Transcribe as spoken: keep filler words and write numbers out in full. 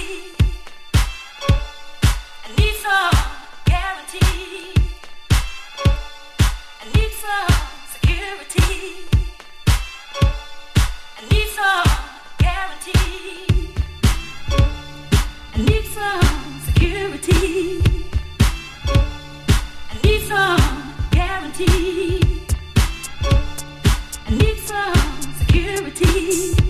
I need some guarantee. I need some security. I need some guarantee. I need some security. I need some guarantee. I need some security.